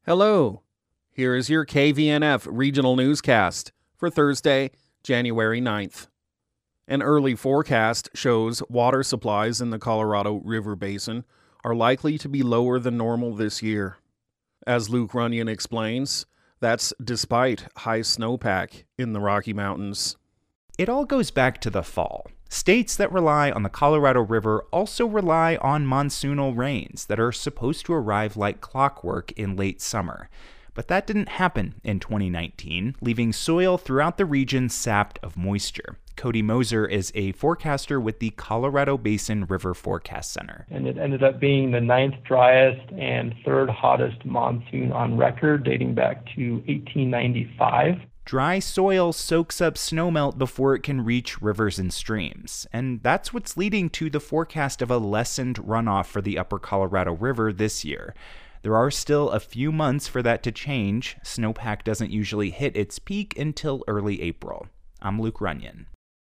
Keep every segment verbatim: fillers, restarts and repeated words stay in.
Hello, here is your K V N F regional newscast for Thursday, January ninth. An early forecast shows water supplies in the Colorado River Basin are likely to be lower than normal this year. As Luke Runyon explains, that's despite high snowpack in the Rocky Mountains. It all goes back to the fall. States that rely on the Colorado River also rely on monsoonal rains that are supposed to arrive like clockwork in late summer. But that didn't happen in twenty nineteen, leaving soil throughout the region sapped of moisture. Cody Moser is a forecaster with the Colorado Basin River Forecast Center. And it ended up being the ninth driest and third hottest monsoon on record, dating back to eighteen ninety-five. Dry soil soaks up snowmelt before it can reach rivers and streams, and that's what's leading to the forecast of a lessened runoff for the upper Colorado River this year. There are still a few months for that to change. Snowpack doesn't usually hit its peak until early April. I'm Luke Runyon.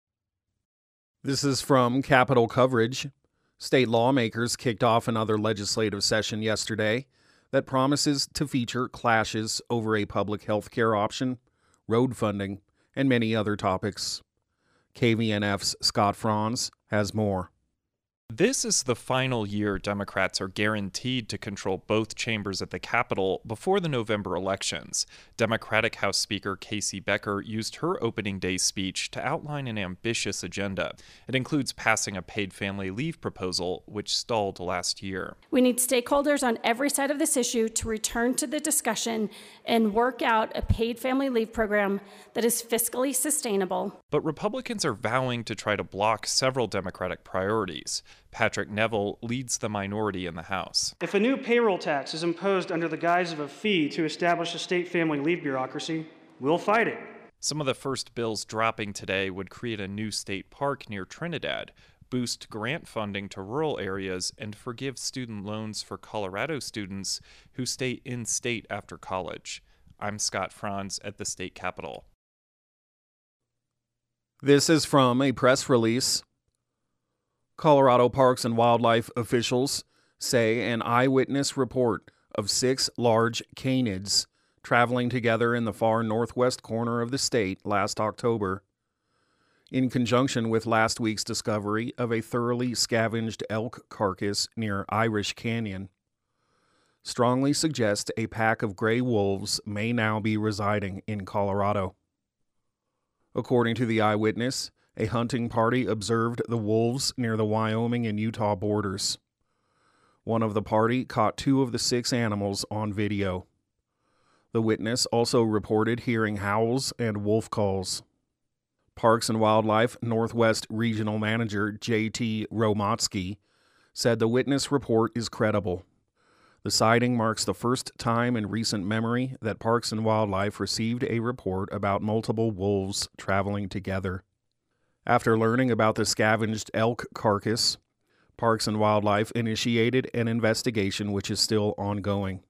This is from Capitol Coverage. State lawmakers kicked off another legislative session yesterday that promises to feature clashes over a public health care option, road funding, and many other topics. K V N F's Scott Franz has more. This is the final year Democrats are guaranteed to control both chambers at the Capitol before the November elections. Democratic House Speaker Casey Becker used her opening day speech to outline an ambitious agenda. It includes passing a paid family leave proposal, which stalled last year. We need stakeholders on every side of this issue to return to the discussion and work out a paid family leave program that is fiscally sustainable. But Republicans are vowing to try to block several Democratic priorities. Patrick Neville leads the minority in the House. If a new payroll tax is imposed under the guise of a fee to establish a state family leave bureaucracy, we'll fight it. Some of the first bills dropping today would create a new state park near Trinidad, boost grant funding to rural areas, and forgive student loans for Colorado students who stay in-state after college. I'm Scott Franz at the state capitol. This is from a press release. Colorado Parks and Wildlife officials say an eyewitness report of six large canids traveling together in the far northwest corner of the state last October, in conjunction with last week's discovery of a thoroughly scavenged elk carcass near Irish Canyon, strongly suggest a pack of gray wolves may now be residing in Colorado. According to the eyewitness, a hunting party observed the wolves near the Wyoming and Utah borders. One of the party caught two of the six animals on video. The witness also reported hearing howls and wolf calls. Parks and Wildlife Northwest Regional Manager J T Romotsky said the witness report is credible. The sighting marks the first time in recent memory that Parks and Wildlife received a report about multiple wolves traveling together. After learning about the scavenged elk carcass, Parks and Wildlife initiated an investigation which is still ongoing.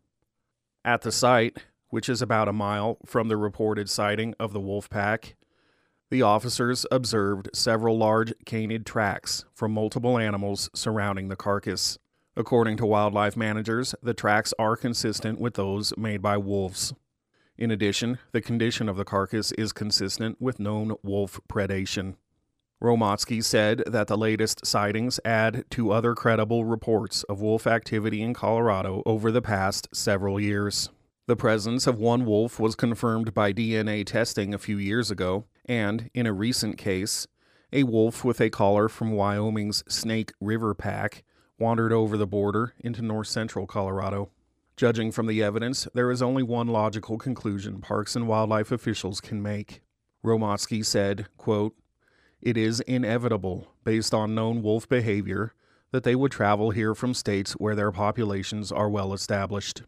At the site, which is about a mile from the reported sighting of the wolf pack, the officers observed several large canid tracks from multiple animals surrounding the carcass. According to wildlife managers, the tracks are consistent with those made by wolves. In addition, the condition of the carcass is consistent with known wolf predation. Romotsky said that the latest sightings add to other credible reports of wolf activity in Colorado over the past several years. The presence of one wolf was confirmed by D N A testing a few years ago, and, in a recent case, a wolf with a collar from Wyoming's Snake River Pack wandered over the border into north-central Colorado. Judging from the evidence, there is only one logical conclusion Parks and Wildlife officials can make. Romotsky said, quote, "It is inevitable, based on known wolf behavior, that they would travel here from states where their populations are well established.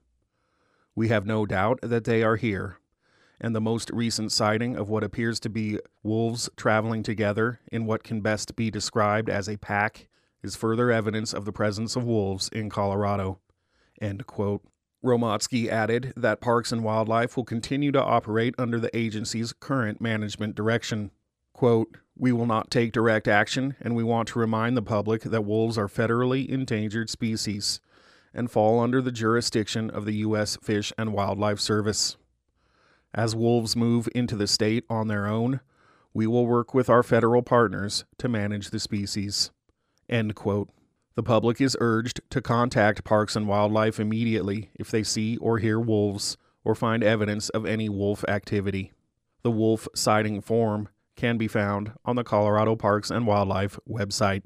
We have no doubt that they are here, and the most recent sighting of what appears to be wolves traveling together in what can best be described as a pack is further evidence of the presence of wolves in Colorado." End quote. Romotsky added that Parks and Wildlife will continue to operate under the agency's current management direction. Quote, "We will not take direct action, and we want to remind the public that wolves are federally endangered species, and fall under the jurisdiction of the U S Fish and Wildlife Service. As wolves move into the state on their own, we will work with our federal partners to manage the species." End quote. The public is urged to contact Parks and Wildlife immediately if they see or hear wolves or find evidence of any wolf activity. The wolf sighting form can be found on the Colorado Parks and Wildlife website.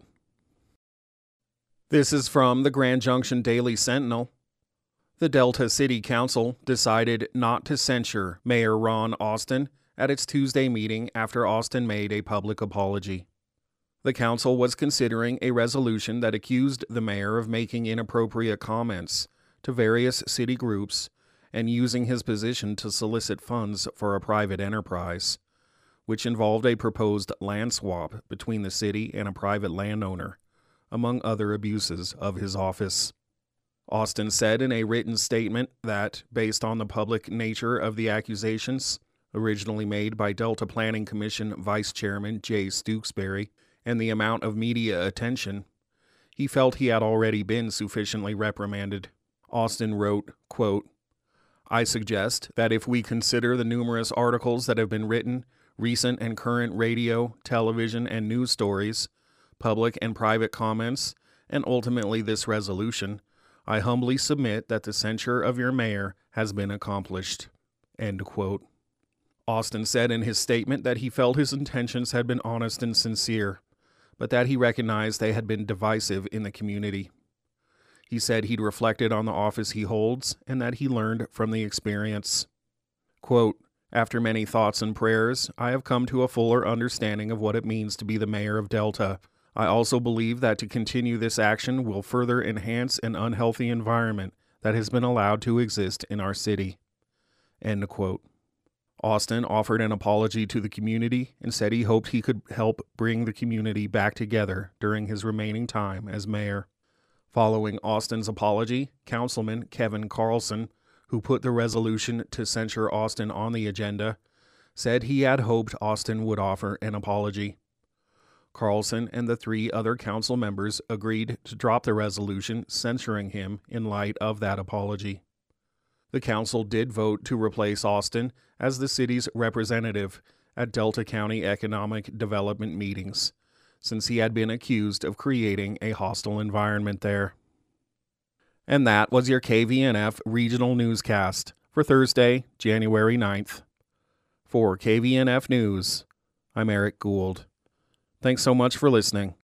This is from the Grand Junction Daily Sentinel. The Delta City Council decided not to censure Mayor Ron Austin at its Tuesday meeting after Austin made a public apology. The council was considering a resolution that accused the mayor of making inappropriate comments to various city groups and using his position to solicit funds for a private enterprise, which involved a proposed land swap between the city and a private landowner, among other abuses of his office. Austin said in a written statement that, based on the public nature of the accusations, originally made by Delta Planning Commission Vice Chairman Jay Stooksbury, and the amount of media attention, he felt he had already been sufficiently reprimanded. Austin wrote, quote, "I suggest that if we consider the numerous articles that have been written, recent and current radio, television, and news stories, public and private comments, and ultimately this resolution, I humbly submit that the censure of your mayor has been accomplished." End quote. Austin said in his statement that he felt his intentions had been honest and sincere, but that he recognized they had been divisive in the community. He said he'd reflected on the office he holds and that he learned from the experience. Quote, "After many thoughts and prayers, I have come to a fuller understanding of what it means to be the mayor of Delta. I also believe that to continue this action will further enhance an unhealthy environment that has been allowed to exist in our city." End quote. Austin offered an apology to the community and said he hoped he could help bring the community back together during his remaining time as mayor. Following Austin's apology, Councilman Kevin Carlson, who put the resolution to censure Austin on the agenda, said he had hoped Austin would offer an apology. Carlson and the three other council members agreed to drop the resolution censuring him in light of that apology. The council did vote to replace Austin as the city's representative at Delta County Economic Development meetings, since he had been accused of creating a hostile environment there. And that was your K V N F Regional Newscast for Thursday, January ninth. For K V N F News, I'm Eric Gould. Thanks so much for listening.